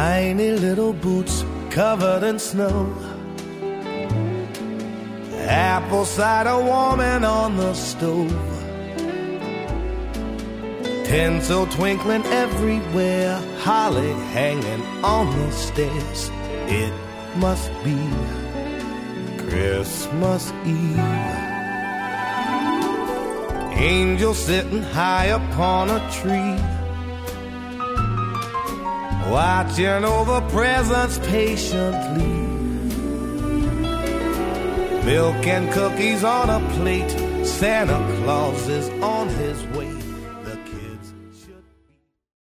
Tiny little boots covered in snow, apple cider warming on the stove, tinsel twinkling everywhere, holly hanging on the stairs. It must be Christmas Eve. Angels sitting high upon a tree, watching over presents patiently. Milk and cookies on a plate, Santa Claus is on his way.